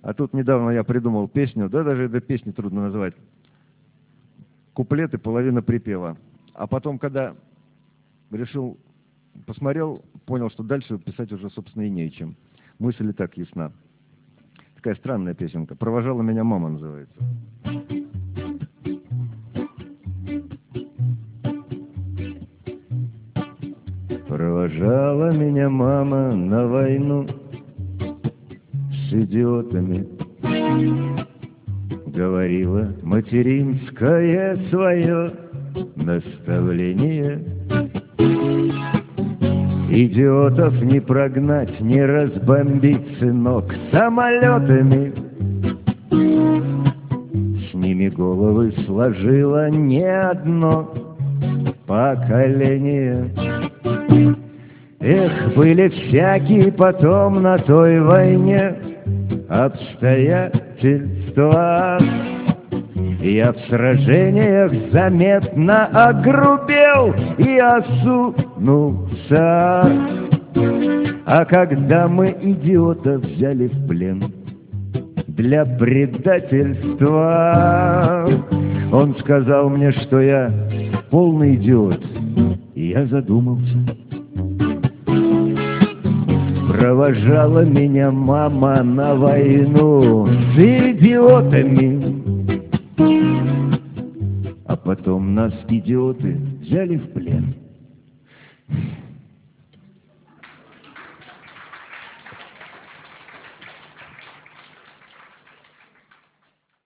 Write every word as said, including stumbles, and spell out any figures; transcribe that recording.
А тут недавно я придумал песню, да даже эту песню трудно назвать. Куплет и половина припева. А потом, когда решил, посмотрел, понял, что дальше писать уже, собственно, и нечем. Мысль и так ясна. Такая странная песенка. «Провожала меня мама» называется. Провожала меня мама на войну с идиотами. Говорила материнское свое наставление. Идиотов не прогнать, не разбомбить, сынок, самолетами. С ними головы сложило не одно поколение. Эх, были всякие потом на той войне обстоятельства. Я в сражениях заметно огрубел и осунулся. А когда мы идиота взяли в плен для предательства, он сказал мне, что я полный идиот, и я задумался. Провожала меня мама на войну с идиотами. А потом нас идиоты взяли в плен.